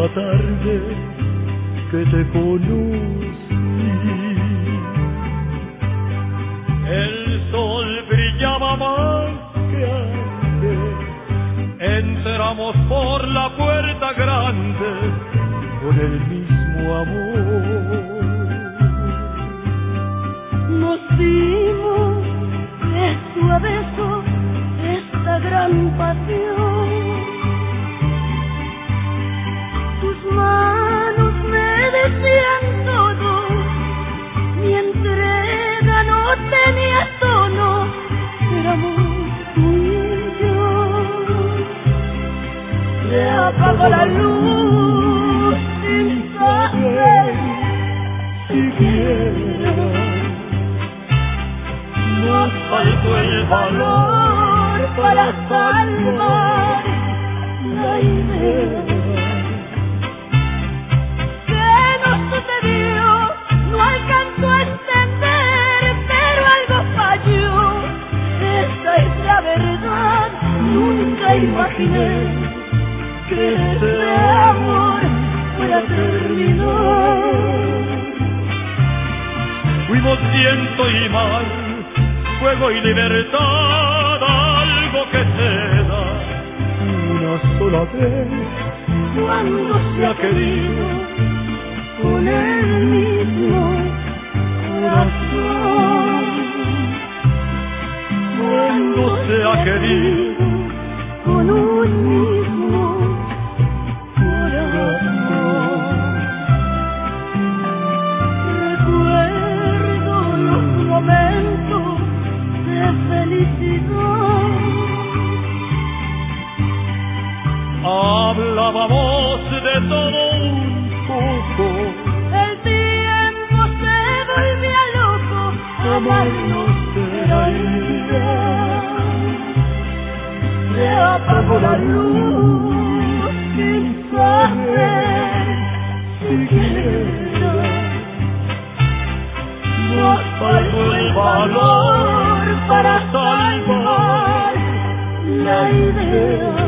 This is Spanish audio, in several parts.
misma tarde que te conocí. El sol brillaba más que antes, entramos por la puerta grande con el mismo amor. Nos dimos beso a beso esta gran pasión. Tus manos me decían todo, mi entrega no tenía tono, éramos tú y yo. Se apagó la luz sin saber siquiera. Nos faltó el valor para salvar la idea. ¿Qué nos sucedió? No alcanzó a entender, pero algo falló. Esta es la verdad, nunca imaginé que este amor fuera a terminar. Fuimos viento y mar, fuego y libertad, algo que se da una sola vez cuando se ha querido con el mismo corazón. Cuando se ha querido con un mismo corazón. Recuerdo los momentos de felicidad. Hablábamos de todo un poco. El tiempo se volvía loco, Amarnos era idea. se apagó la luz sin saber siquiera. Nos faltó el valor para salvar la idea.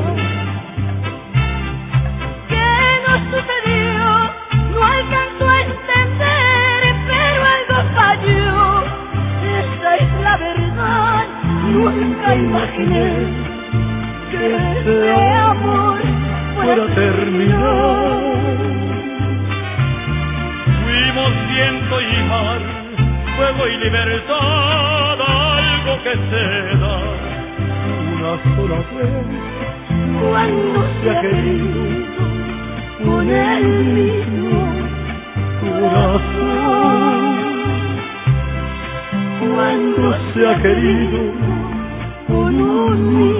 ¿Qué nos sucedió? No alcanzó a entender, pero algo falló. Esta es la verdad, nunca imaginé que este amor fuera a terminar. Fuimos viento y mar, fuego y libertad, algo que se da una sola vez Cuando se ha querido con el mismo corazón. cuando se ha querido con un mismo